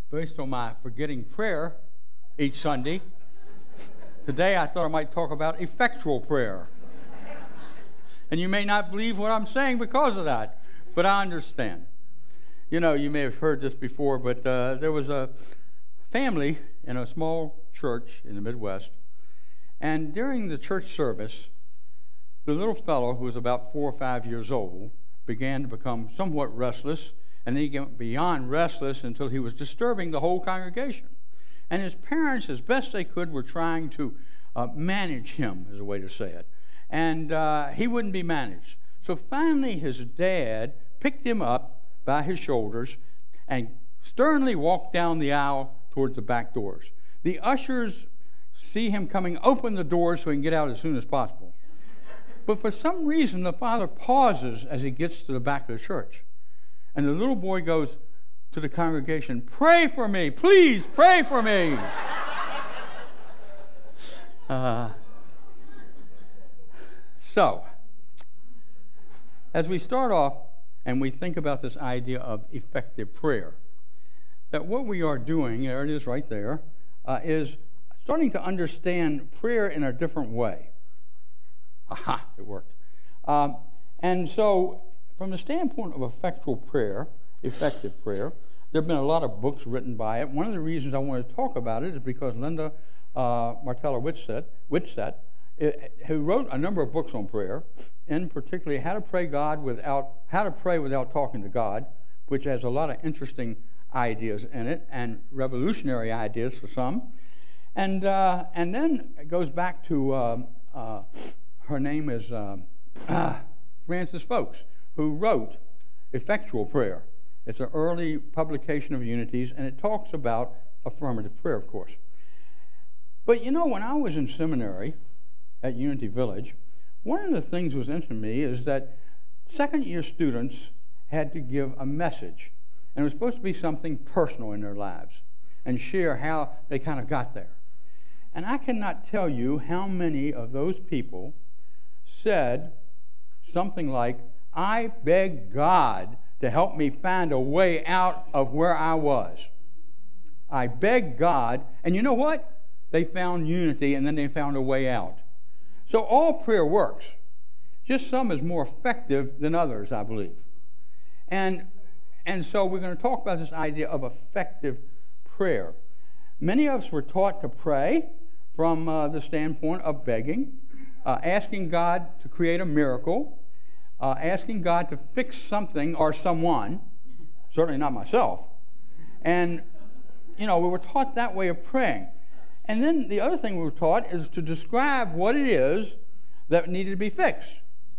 based on my forgetting prayer each Sunday, today I thought I might talk about effectual prayer. And you may not believe what I'm saying because of that, but I understand. You know, you may have heard this before, but there was a family in a small church in the Midwest, and during the church service, the little fellow, who was about 4 or 5 years old, began to become somewhat restless, and he went beyond restless until he was disturbing the whole congregation. And his parents, as best they could, were trying to manage him, is a way to say it. And he wouldn't be managed. So finally his dad picked him up by his shoulders and sternly walked down the aisle towards the back doors. The ushers see him coming, open the doors so he can get out as soon as possible. But for some reason, the father pauses as he gets to the back of the church. And the little boy goes to the congregation, "Pray for me, please pray for me." So, as we start off and we think about this idea of effective prayer, that what we are doing, there it is right there, is starting to understand prayer in a different way. Aha, it worked. And so, from the standpoint of effective prayer, there have been a lot of books written by it. One of the reasons I want to talk about it is because Linda Martella Whitsett, who wrote a number of books on prayer, and particularly How to Pray Without Talking to God, which has a lot of interesting ideas in it and revolutionary ideas for some. And then it goes back to her name is Frances Folks, who wrote Effectual Prayer. It's an early publication of Unities, and it talks about affirmative prayer, of course. But you know, when I was in seminary at Unity Village, one of the things that was interesting to me is that second-year students had to give a message, and it was supposed to be something personal in their lives and share how they kind of got there. And I cannot tell you how many of those people said something like, "I beg God to help me find a way out of where I was. I beg God," and you know what? They found unity, and then they found a way out. So all prayer works. Just some is more effective than others, I believe. And so we're going to talk about this idea of effective prayer. Many of us were taught to pray from the standpoint of begging, asking God to create a miracle, asking God to fix something or someone, certainly not myself. And, you know, we were taught that way of praying. And then the other thing we were taught is to describe what it is that needed to be fixed.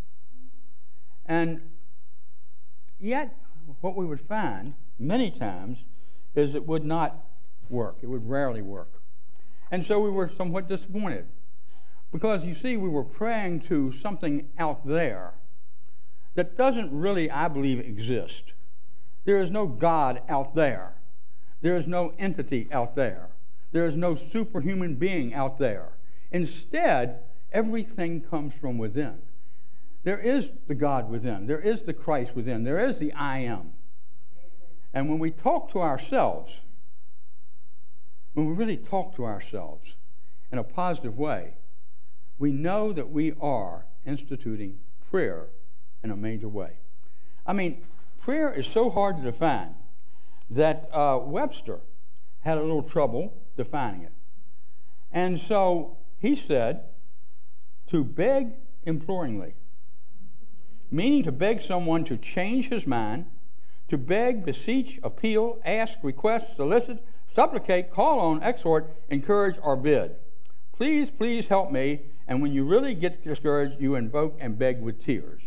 And yet, what we would find many times is it would not work. It would rarely work. And so we were somewhat disappointed. Because, you see, we were praying to something out there that doesn't really, I believe, exist. There is no God out there. There is no entity out there. There is no superhuman being out there. Instead, everything comes from within. There is the God within. There is the Christ within. There is the I am. And when we talk to ourselves, when we really talk to ourselves in a positive way, we know that we are instituting prayer in a major way. I mean, prayer is so hard to define that Webster had a little trouble defining it. And so he said, to beg imploringly, meaning to beg someone to change his mind, to beg, beseech, appeal, ask, request, solicit, supplicate, call on, exhort, encourage, or bid. Please, please help me. And when you really get discouraged, you invoke and beg with tears.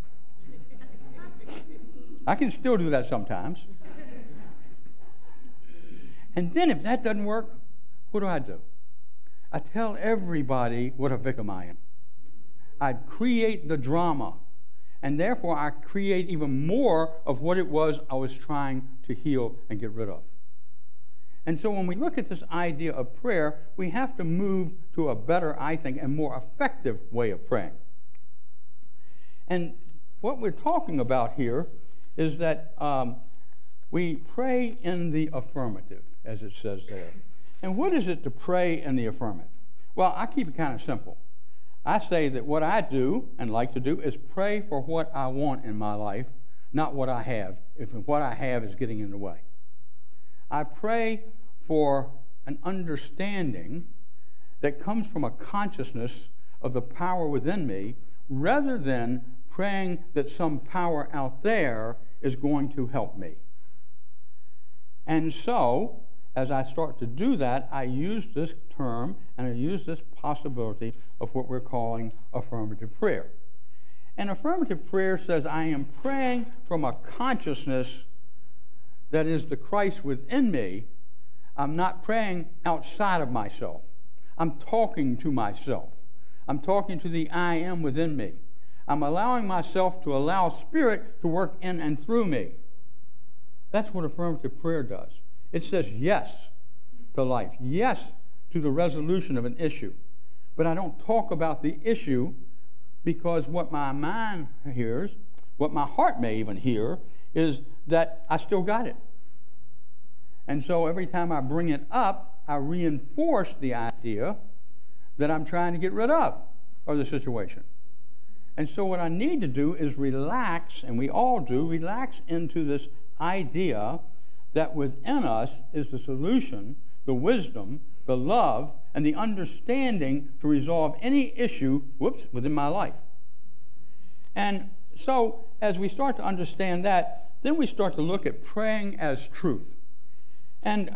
I can still do that sometimes. And then if that doesn't work, what do? I tell everybody what a victim I am. I create the drama. And therefore, I create even more of what it was I was trying to heal and get rid of. And so when we look at this idea of prayer, we have to move to a better, I think, and more effective way of praying. And what we're talking about here is that we pray in the affirmative, as it says there. And what is it to pray in the affirmative? Well, I keep it kind of simple. I say that what I do and like to do is pray for what I want in my life, not what I have, if what I have is getting in the way. I pray for an understanding that comes from a consciousness of the power within me, rather than praying that some power out there is going to help me. And so, as I start to do that, I use this term and I use this possibility of what we're calling affirmative prayer. And affirmative prayer says I am praying from a consciousness that is the Christ within me. I'm not praying outside of myself. I'm talking to myself. I'm talking to the I am within me. I'm allowing myself to allow Spirit to work in and through me. That's what affirmative prayer does. It says yes to life, yes to the resolution of an issue. But I don't talk about the issue, because what my mind hears, what my heart may even hear, is that I still got it. And so every time I bring it up, I reinforce the idea that I'm trying to get rid of the situation. And so what I need to do is relax, and we all do, relax into this idea that within us is the solution, the wisdom, the love, and the understanding to resolve any issue, within my life. And so as we start to understand that, then we start to look at praying as truth. And,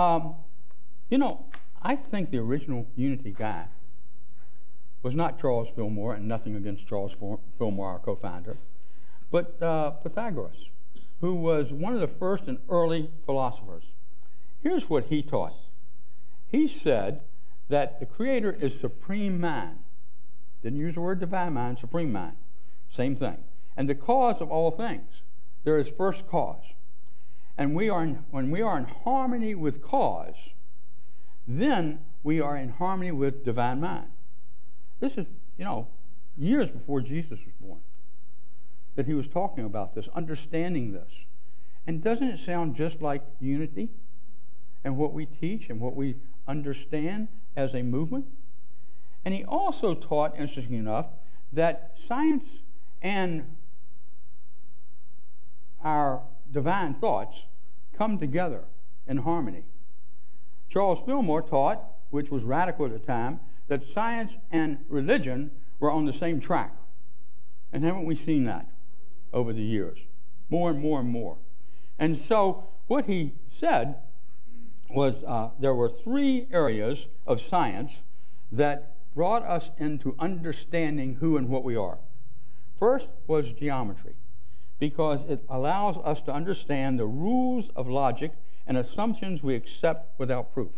I think the original Unity guy was not Charles Fillmore, and nothing against Charles Fillmore, our co-founder, but Pythagoras, who was one of the first and early philosophers. Here's what he taught. He said that the Creator is supreme mind. Didn't use the word divine mind, supreme mind. Same thing. And the cause of all things. There is first cause. And when we are in harmony with cause, then we are in harmony with divine mind. This is, years before Jesus was born, that he was talking about this, understanding this. And doesn't it sound just like unity and what we teach and what we understand as a movement? And he also taught, interestingly enough, that science and our divine thoughts come together in harmony. Charles Fillmore taught, which was radical at the time, that science and religion were on the same track. And haven't we seen that over the years? More and more and more. And so what he said was there were three areas of science that brought us into understanding who and what we are. First was geometry, because it allows us to understand the rules of logic and assumptions we accept without proof,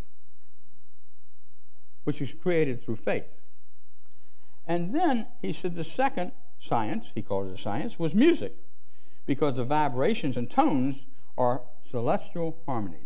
which is created through faith. And then he said the second science, he called it a science, was music, because the vibrations and tones are celestial harmonies.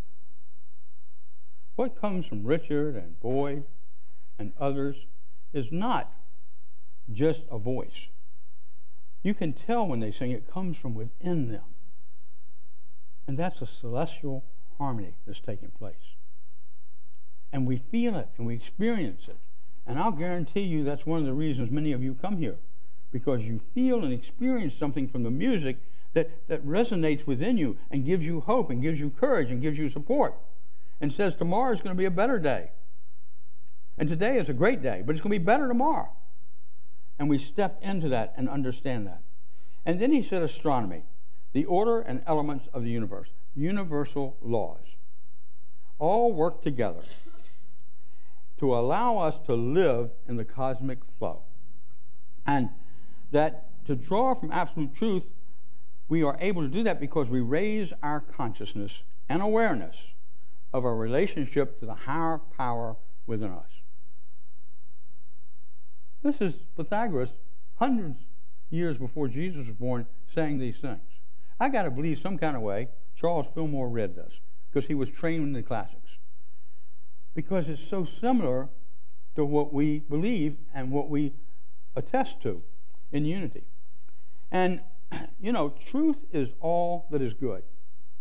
What comes from Richard and Boyd and others is not just a voice. You can tell when they sing, it comes from within them. And that's a celestial harmony that's taking place. And we feel it and we experience it. And I'll guarantee you that's one of the reasons many of you come here, because you feel and experience something from the music that resonates within you and gives you hope and gives you courage and gives you support and says tomorrow is going to be a better day. And today is a great day, but it's going to be better tomorrow. And we step into that and understand that. And then he said astronomy, the order and elements of the universe, universal laws, all work together to allow us to live in the cosmic flow. And that to draw from absolute truth, we are able to do that because we raise our consciousness and awareness of our relationship to the higher power within us. This is Pythagoras, hundreds of years before Jesus was born, saying these things. I got to believe some kind of way Charles Fillmore read this, because he was trained in the classics. Because it's so similar to what we believe and what we attest to in unity. And, truth is all that is good.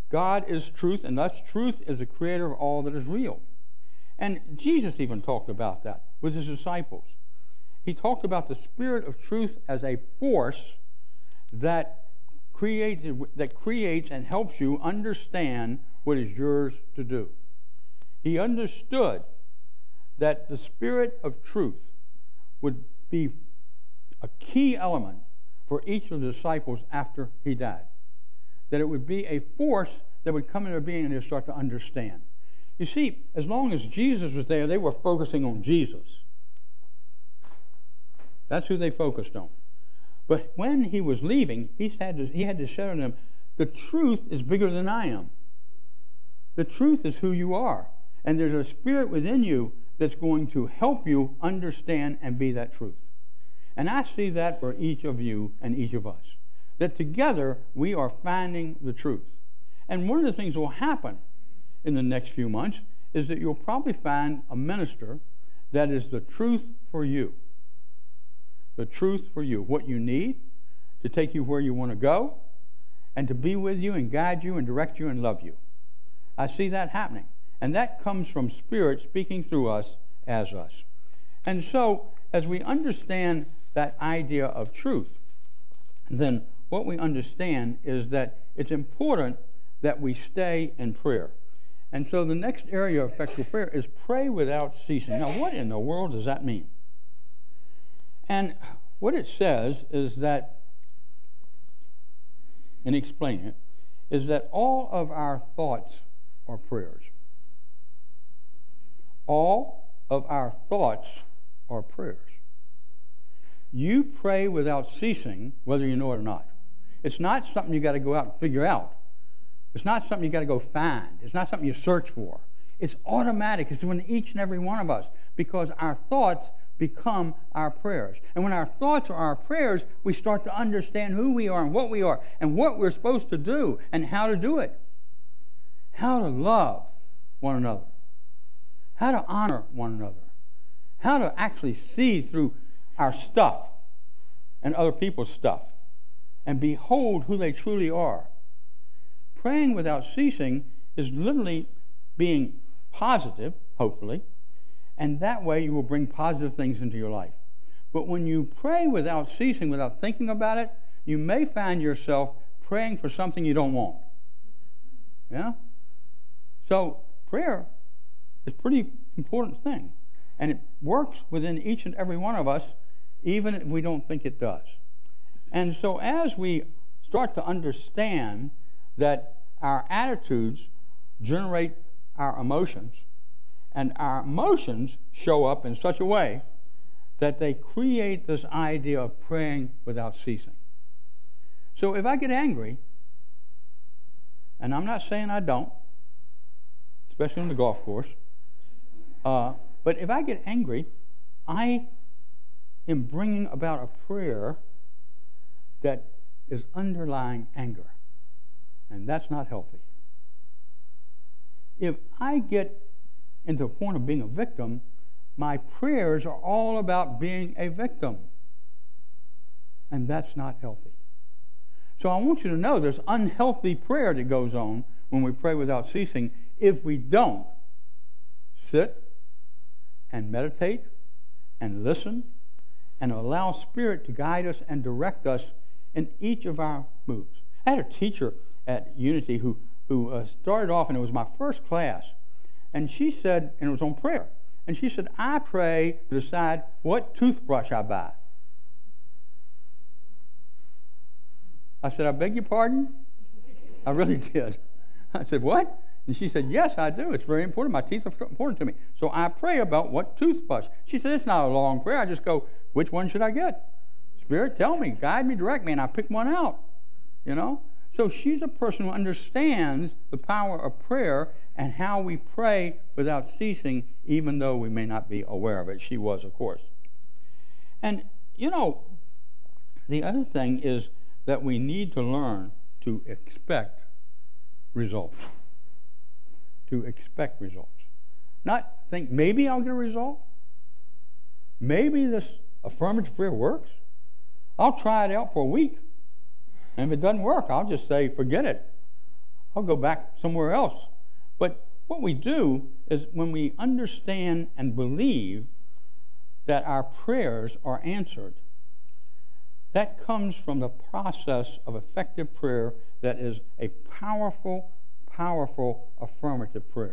God is truth, and thus truth is the creator of all that is real. And Jesus even talked about that with his disciples. He talked about the Spirit of truth as a force that creates and helps you understand what is yours to do. He understood that the Spirit of truth would be a key element for each of the disciples after he died. That it would be a force that would come into being and they'd start to understand. You see, as long as Jesus was there, they were focusing on Jesus. That's who they focused on. But when he was leaving, he had to share to them, the truth is bigger than I am. The truth is who you are. And there's a spirit within you that's going to help you understand and be that truth. And I see that for each of you and each of us. That together we are finding the truth. And one of the things that will happen in the next few months is that you'll probably find a minister that is the truth for you. The truth for you. What you need to take you where you want to go and to be with you and guide you and direct you and love you. I see that happening. And that comes from Spirit speaking through us as us. And so, as we understand that idea of truth, then what we understand is that it's important that we stay in prayer. And so the next area of effectual prayer is pray without ceasing. Now, what in the world does that mean? And what it says is that, and explain it, is that all of our thoughts are prayers. All of our thoughts are prayers. You pray without ceasing, whether you know it or not. It's not something you got to go out and figure out. It's not something you got to go find. It's not something you search for. It's automatic. It's in each and every one of us because our thoughts become our prayers. And when our thoughts are our prayers, we start to understand who we are and what we're supposed to do and how to do it. How to love one another. How to honor one another. How to actually see through our stuff and other people's stuff and behold who they truly are. Praying without ceasing is literally being positive, hopefully, and that way you will bring positive things into your life. But when you pray without ceasing, without thinking about it, you may find yourself praying for something you don't want. Yeah? So prayer is a pretty important thing, and it works within each and every one of us, even if we don't think it does. And so as we start to understand that our attitudes generate our emotions, and our emotions show up in such a way that they create this idea of praying without ceasing. So if I get angry, and I'm not saying I don't, especially on the golf course, but if I get angry, I am bringing about a prayer that is underlying anger. And that's not healthy. If I get into a point of being a victim, my prayers are all about being a victim. And that's not healthy. So I want you to know there's unhealthy prayer that goes on when we pray without ceasing if we don't sit and meditate and listen and allow Spirit to guide us and direct us in each of our moves. I had a teacher at Unity who started off, and it was my first class, and she said, and it was on prayer, and she said, I pray to decide what toothbrush I buy. I said, I beg your pardon? I really did. I said, what? And she said, yes, I do. It's very important. My teeth are important to me. So I pray about what toothbrush. She said, it's not a long prayer. I just go, which one should I get? Spirit, tell me, guide me, direct me, and I pick one out. You know? So she's a person who understands the power of prayer and how we pray without ceasing, even though we may not be aware of it. She was, of course. And, you know, the other thing is that we need to learn to expect results. To expect results. Not think, maybe I'll get a result. Maybe this affirmative prayer works. I'll try it out for a week. And if it doesn't work, I'll just say, forget it. I'll go back somewhere else. But what we do is when we understand and believe that our prayers are answered, that comes from the process of effective prayer that is a powerful, powerful affirmative prayer.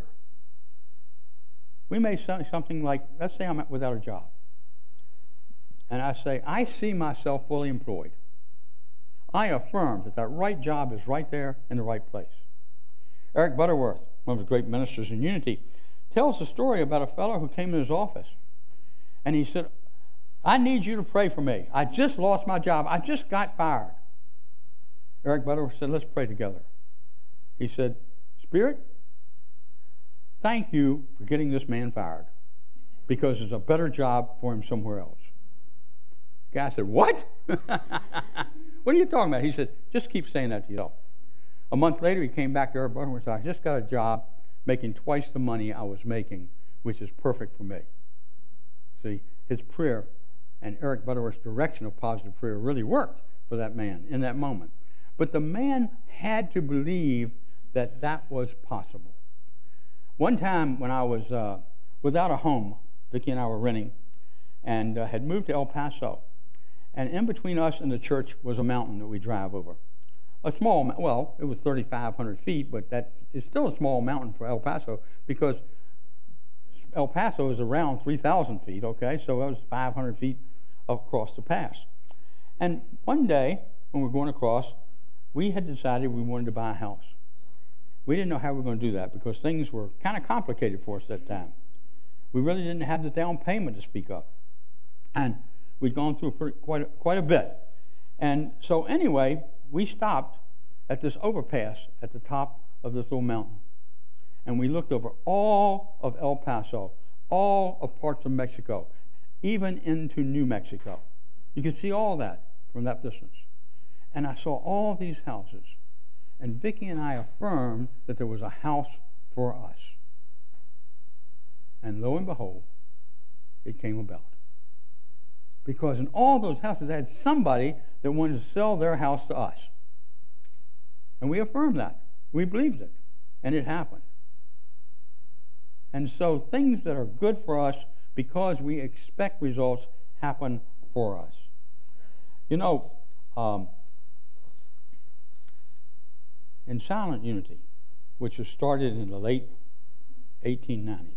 We may say something like, let's say I'm without a job. And I say, I see myself fully employed. I affirm that that right job is right there in the right place. Eric Butterworth, one of the great ministers in Unity, tells a story about a fellow who came to his office. And he said, I need you to pray for me. I just lost my job. I just got fired. Eric Butterworth said, let's pray together. He said, Spirit, thank you for getting this man fired, because there's a better job for him somewhere else. The guy said, what? What are you talking about? He said, just keep saying that to yourself. A month later, he came back to Eric Butterworth and said, I just got a job making twice the money I was making, which is perfect for me. See, his prayer and Eric Butterworth's direction of positive prayer really worked for that man in that moment. But the man had to believe that that was possible. One time when I was without a home, Vicki and I were renting, and had moved to El Paso. And in between us and the church was a mountain that we drive over. A small, well, it was 3,500 feet, but that is still a small mountain for El Paso, because El Paso is around 3,000 feet, okay? So that was 500 feet across the pass. And one day, when we were going across, we had decided we wanted to buy a house. We didn't know how we were going to do that, because things were kind of complicated for us at that time. We really didn't have the down payment to speak of. And we'd gone through quite a bit. And so anyway, we stopped at this overpass at the top of this little mountain. And we looked over all of El Paso, all of parts of Mexico, even into New Mexico. You could see all that from that distance. And I saw all these houses. And Vicki and I affirmed that there was a house for us. And lo and behold, it came about. Because in all those houses, they had somebody that wanted to sell their house to us. And we affirmed that. We believed it. And it happened. And so things that are good for us because we expect results happen for us. You know, in Silent Unity, which was started in the late 1890s,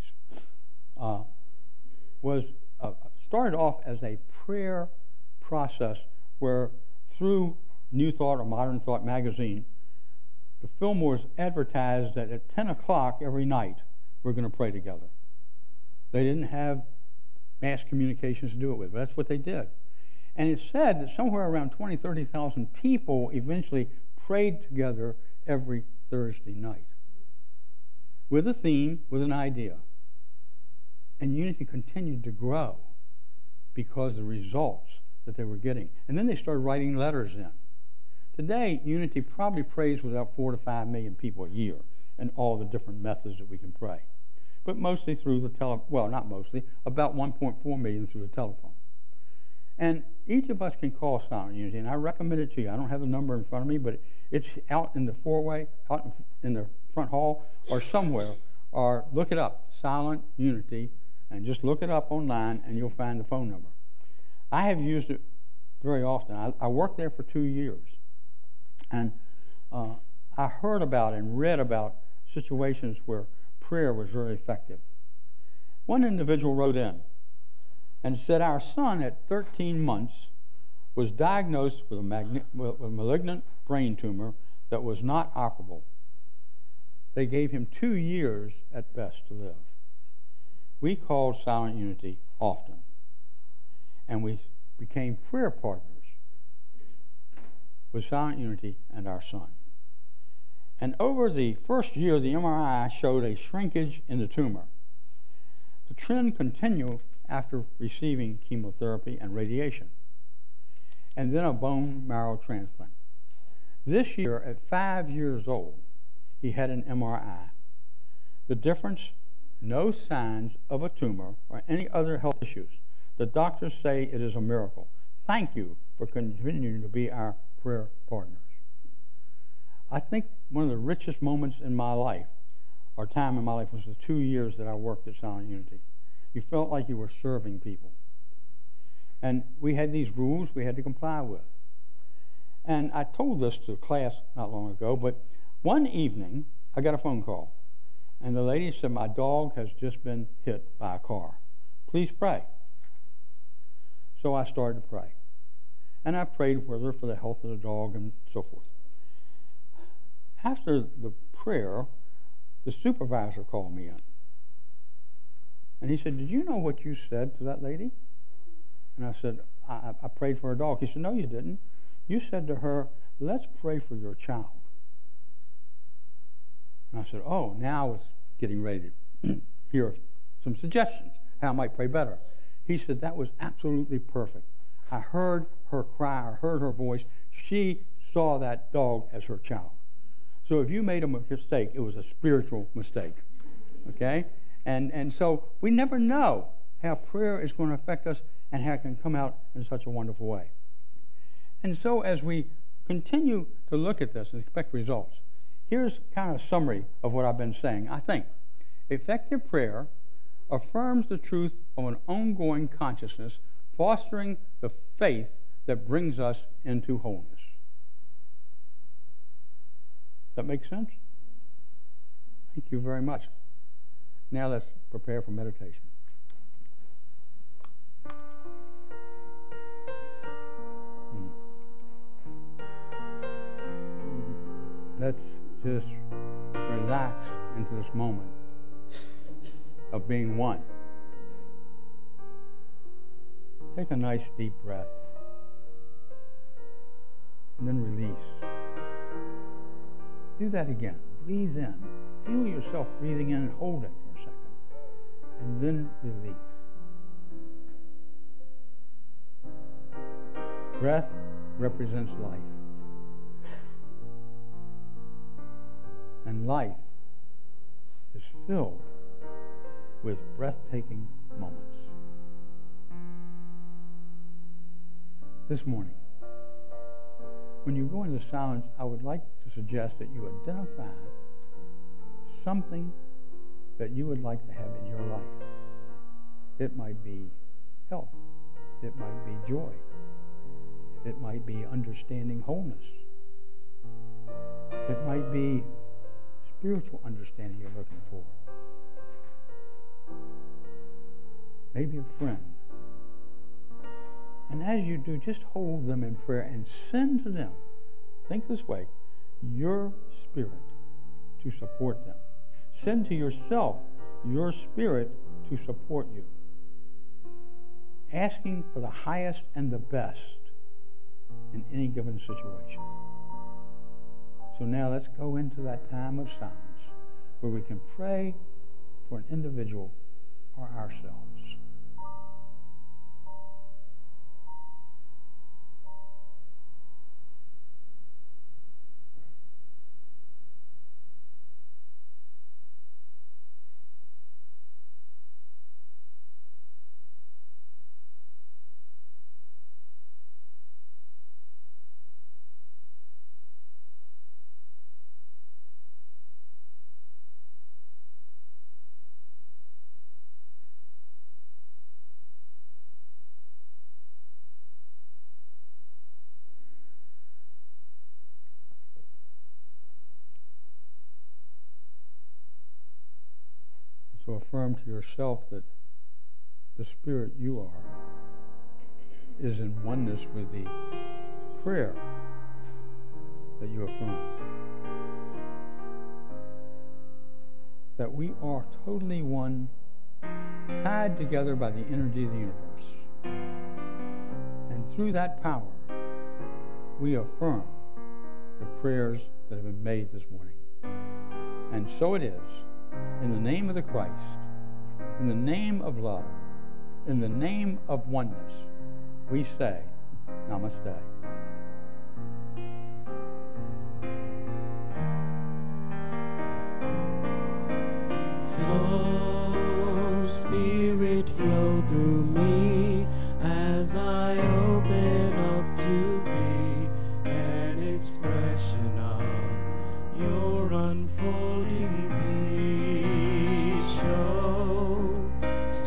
was started off as a prayer process where, through New Thought or Modern Thought magazine, the Fillmores advertised that at 10 o'clock every night we're going to pray together. They didn't have mass communications to do it with, but that's what they did. And it's said that somewhere around 20,000, 30,000 people eventually prayed together every Thursday night with a theme, with an idea. And Unity continued to grow because of the results that they were getting. And then they started writing letters in. Today, Unity probably prays with about 4 to 5 million people a year and all the different methods that we can pray. But mostly through the well, not mostly, about 1.4 million through the telephone. And each of us can call Silent Unity, and I recommend it to you. I don't have the number in front of me, but it's out in the four-way, out in the front hall, or somewhere, or look it up, Silent Unity, and just look it up online, and you'll find the phone number. I have used it very often. I worked there for 2 years, and I heard about and read about situations where prayer was very effective. One individual wrote in and said, our son at 13 months was diagnosed with a malignant brain tumor that was not operable. They gave him 2 years at best to live. We called Silent Unity often, and we became prayer partners with Silent Unity and our son. And over the first year, the MRI showed a shrinkage in the tumor. The trend continued after receiving chemotherapy and radiation, and then a bone marrow transplant. This year, at 5 years old, he had an MRI. The difference, no signs of a tumor or any other health issues. The doctors say it is a miracle. Thank you for continuing to be our prayer partners. I think one of the richest moments in my life, or time in my life, was the 2 years that I worked at Silent Unity. You felt like you were serving people. And we had these rules we had to comply with. And I told this to a class not long ago, but one evening I got a phone call. And the lady said, my dog has just been hit by a car. Please pray. So I started to pray. And I prayed with her for the health of the dog and so forth. After the prayer, the supervisor called me in. And he said, did you know what you said to that lady? And I said, I prayed for her dog. He said, no, you didn't. You said to her, let's pray for your child. And I said, oh, now I was getting ready to hear some suggestions, how I might pray better. He said, that was absolutely perfect. I heard her cry, I heard her voice. She saw that dog as her child. So if you made a mistake, it was a spiritual mistake. Okay? And so we never know how prayer is going to affect us and how it can come out in such a wonderful way. And so as we continue to look at this and expect results, here's kind of a summary of what I've been saying. I think effective prayer affirms the truth of an ongoing consciousness, fostering the faith that brings us into wholeness. That makes sense? Thank you very much. Now let's prepare for meditation. Let's just relax into this moment of being one. Take a nice deep breath and then release. Do that again. Breathe in. Feel yourself breathing in and hold it for a second. And then release. Breath represents life. And life is filled with breathtaking moments. This morning, when you go into silence, I would like to suggest that you identify something that you would like to have in your life. It might be health. It might be joy. It might be understanding wholeness. It might be spiritual understanding you're looking for. Maybe a friend. And as you do, just hold them in prayer and send to them, think this way, your spirit to support them. Send to yourself your spirit to support you. Asking for the highest and the best in any given situation. So now let's go into that time of silence where we can pray for an individual or ourselves. So affirm to yourself that the spirit you are is in oneness with the prayer that you affirm. That we are totally one, tied together by the energy of the universe. And through that power, we affirm the prayers that have been made this morning. And so it is. In the name of the Christ, in the name of love, in the name of oneness, we say, Namaste. Flow, Spirit, flow through me as I open up to be an expression of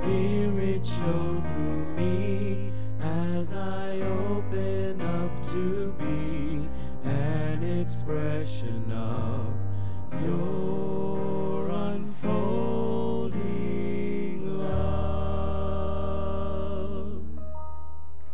Spirit, show through me as I open up to be an expression of your